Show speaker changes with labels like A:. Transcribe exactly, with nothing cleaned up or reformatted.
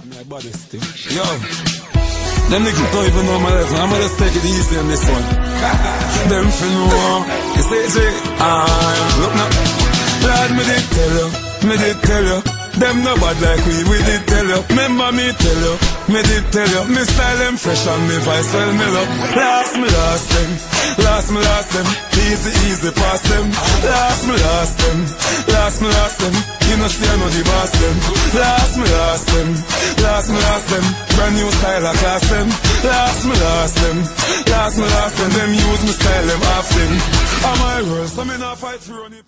A: My baddest thing. Yo, them niggas don't even know my level. I'ma just take it easy on this one. Them for know. You say, Jay, ah, look now. Lord, me did tell you, me did tell you. Them no bad like we, we did tell you. Remember me tell you, me did tell you. Me style them fresh and me voice well mellow. Last me last them, last me last them. Easy, easy pass them. Last me last them, last me last them. You know see I know the boss them. Last me last them, last me last them. Brand new style I class them. Last me last them, last me last them. Them use me style them off them. I'm my world, so me not fight through on it.